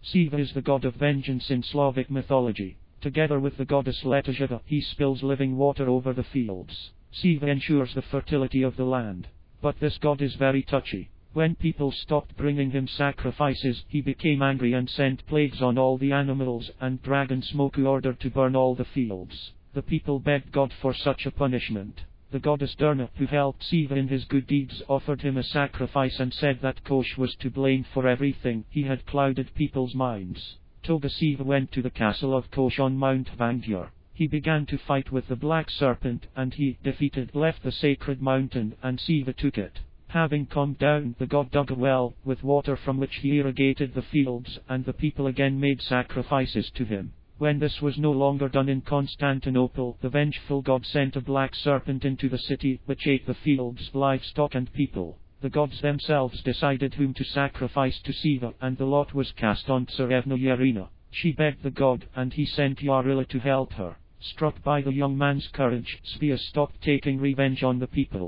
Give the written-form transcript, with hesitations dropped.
Siva is the god of vengeance in Slavic mythology. Together with the goddess Letizheva, he spills living water over the fields. Siva ensures the fertility of the land. But this god is very touchy. When people stopped bringing him sacrifices, he became angry and sent plagues on all the animals, and dragon Smoku ordered to burn all the fields. The people begged God for such a punishment. The goddess Durna, who helped Siva in his good deeds, offered him a sacrifice and said that Kosh was to blame for everything. He had clouded people's minds. Toga Siva went to the castle of Kosh on Mount Vangyur. He began to fight with the black serpent, and he, defeated, left the sacred mountain, and Siva took it. Having calmed down, the god dug a well, with water from which he irrigated the fields, and the people again made sacrifices to him. When this was no longer done in Constantinople, the vengeful god sent a black serpent into the city, which ate the fields, livestock and people. The gods themselves decided whom to sacrifice to Siva, and the lot was cast on Tsarevna Yarina. She begged the god, and he sent Yarila to help her. Struck by the young man's courage, Svia stopped taking revenge on the people.